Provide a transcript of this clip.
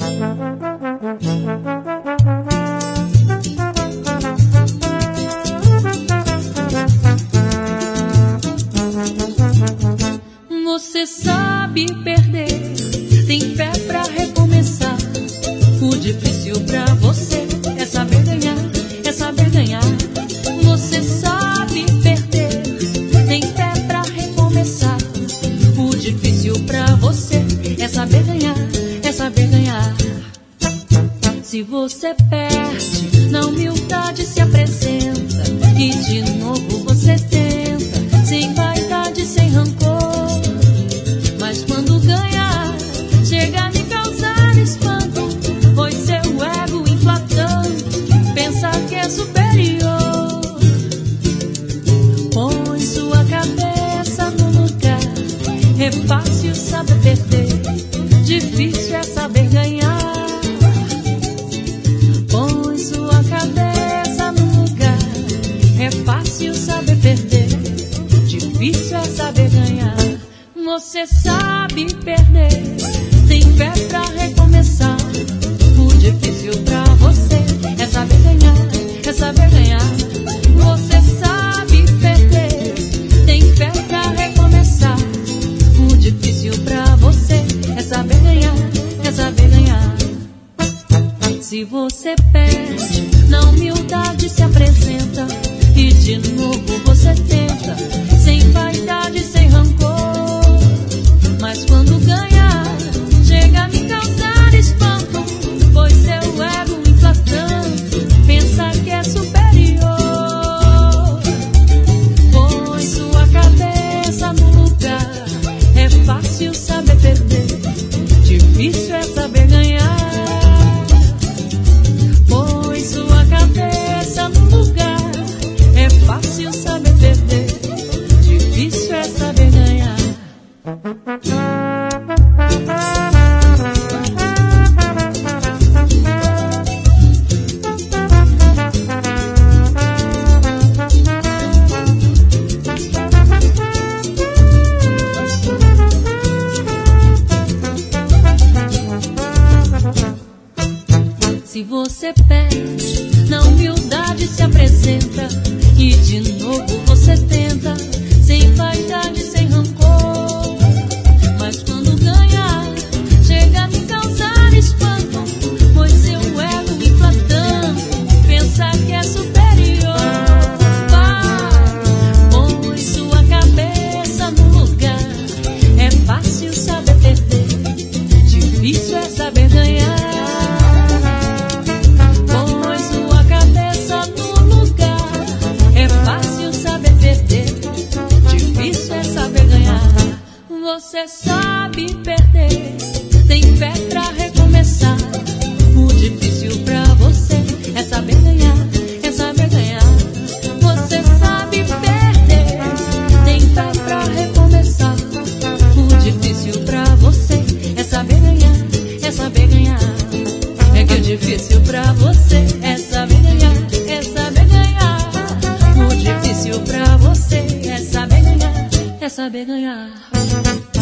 Você sabe perder, tem fé pra recomeçar. O difícil pra você é saber ganhar, é saber ganhar. Você sabe perder, tem fé pra recomeçar. O difícil pra você é saber ganhar, é saber ganhar. Se você perde, na humildade se apresenta e de novo você tenta, sem vaidade, sem rancor. Mas quando ganhar, chega a me causar espanto, pois seu ego inflatando, pensa que é superior. Põe sua cabeça no lugar, é fácil saber perder, difícil é saber ganhar. Põe sua cabeça no lugar, é fácil saber perder, difícil é saber ganhar. Você sabe perder, tem fé pra recomeçar. O difícil pra você é saber ganhar, é saber ganhar. Você sabe perder, tem fé pra recomeçar. O difícil pra você é saber ganhar, é saber ganhar. Se você perde, na humildade se apresenta e de novo você tenta, sem vaidade, sem rancor. Mas quando ganhar, chega a me causar espanto, pois seu ego inflatando, pensa que é superior. Põe sua cabeça no lugar, é fácil saber perder, difícil é saber ganhar. Põe sua cabeça no lugar, é fácil saber perder, difícil é saber ganhar. Se você perde, na humildade se apresenta e de novo você tenta, sem vaidade, sem rancor. Mas quando ganhar, chega a me causar espanto, pois seu ego inflatando, pensa que é superior. Vai, põe sua cabeça no lugar, é fácil saber perder, difícil é saber ganhar. Põe sua cabeça no lugar, é fácil saber perder, difícil é saber ganhar. Você sabe perder, tem fé pra recomeçar. O difícil pra você é saber ganhar, é saber ganhar. Você sabe perder, tem fé pra recomeçar. O difícil pra você é saber ganhar, é saber ganhar. É que o difícil pra você é saber ganhar, é saber ganhar. O difícil pra você é saber ganhar, é saber ganhar.